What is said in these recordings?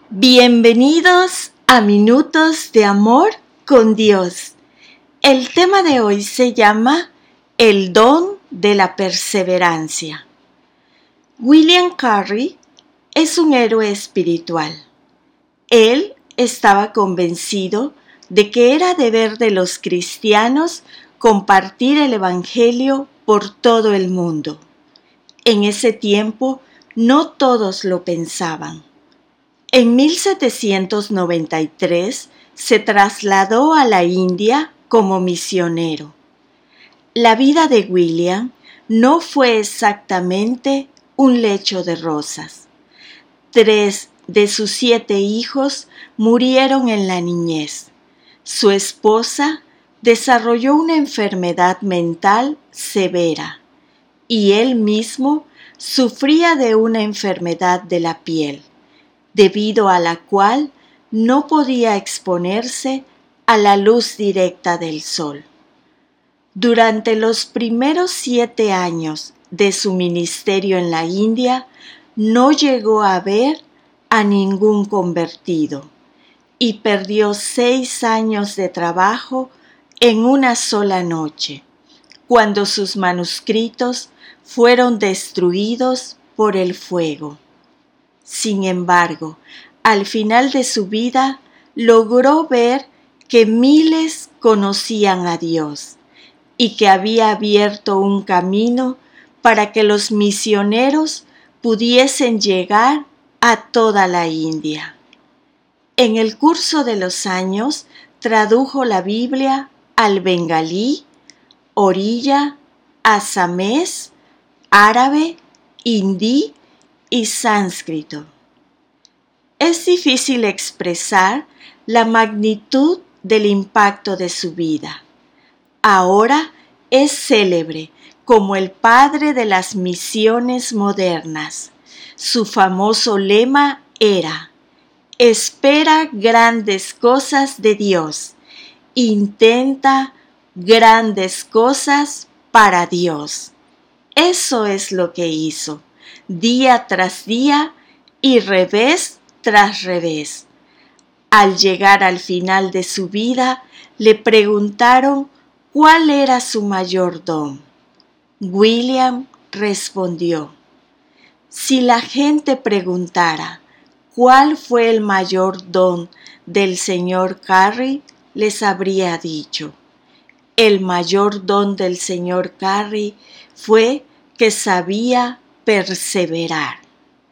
Bienvenidos a Minutos de Amor con Dios. El tema de hoy se llama El don de la perseverancia. William Carey es un héroe espiritual. Él estaba convencido de que era deber de los cristianos compartir el Evangelio por todo el mundo. En ese tiempo, no todos lo pensaban. En 1793 se trasladó a la India como misionero. La vida de William no fue exactamente un lecho de rosas. 3 de sus 7 hijos murieron en la niñez. Su esposa desarrolló una enfermedad mental severa y él mismo sufría de una enfermedad de la piel, debido a la cual no podía exponerse a la luz directa del sol. Durante los primeros 7 años de su ministerio en la India, no llegó a ver a ningún convertido y perdió 6 años de trabajo en una sola noche, cuando sus manuscritos fueron destruidos por el fuego. Sin embargo, al final de su vida, logró ver que miles conocían a Dios y que había abierto un camino para que los misioneros pudiesen llegar a toda la India. En el curso de los años, tradujo la Biblia al bengalí, oriya, asamés, árabe, hindi y sánscrito. Es difícil expresar la magnitud del impacto de su vida. Ahora es célebre como el padre de las misiones modernas. Su famoso lema era: espera grandes cosas de Dios, intenta grandes cosas para Dios. Eso es lo que hizo, día tras día y revés tras revés. Al llegar al final de su vida, le preguntaron cuál era su mayor don. William respondió: si la gente preguntara cuál fue el mayor don del señor Carey, les habría dicho: el mayor don del señor Carey fue que sabía perseverar.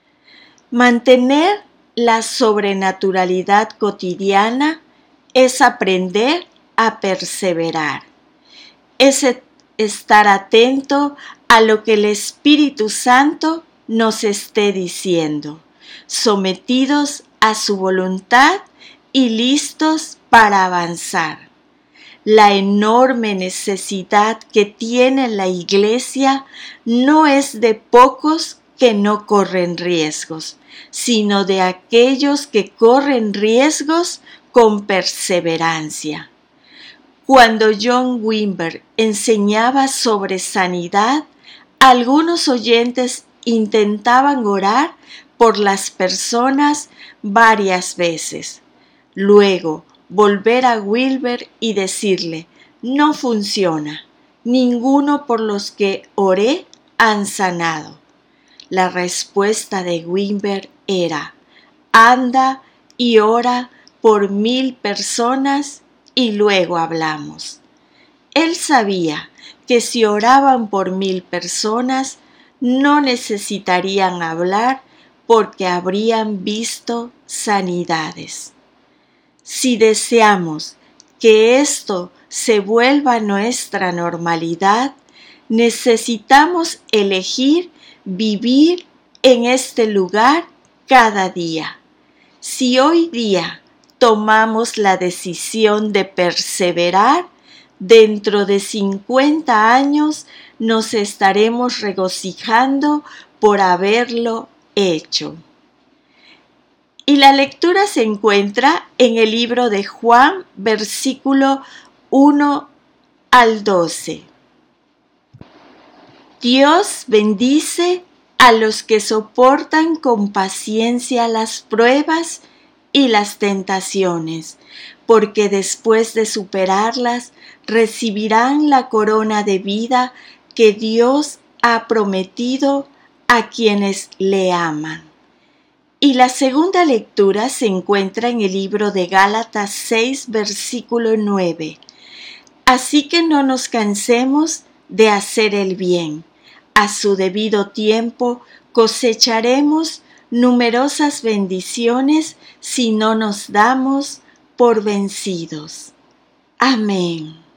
Mantener la sobrenaturalidad cotidiana es aprender a perseverar. Es estar atento a lo que el Espíritu Santo nos esté diciendo, sometidos a su voluntad y listos para avanzar. La enorme necesidad que tiene la Iglesia no es de pocos que no corren riesgos, sino de aquellos que corren riesgos con perseverancia. Cuando John Wimber enseñaba sobre sanidad, algunos oyentes intentaban orar por las personas varias veces. Luego, volver a Wilber y decirle: no funciona, ninguno por los que oré han sanado. La respuesta de Wimber era: anda y ora por 1000 personas y luego hablamos. Él sabía que si oraban por 1000 personas, no necesitarían hablar porque habrían visto sanidades. Si deseamos que esto se vuelva nuestra normalidad, necesitamos elegir vivir en este lugar cada día. Si hoy día tomamos la decisión de perseverar, dentro de 50 años nos estaremos regocijando por haberlo hecho. Y la lectura se encuentra en el libro de Juan, versículo 1 al 12. Dios bendice a los que soportan con paciencia las pruebas y las tentaciones, porque después de superarlas recibirán la corona de vida que Dios ha prometido a quienes le aman. Y la segunda lectura se encuentra en el libro de Gálatas 6, versículo 9. Así que no nos cansemos de hacer el bien. A su debido tiempo cosecharemos numerosas bendiciones si no nos damos por vencidos. Amén.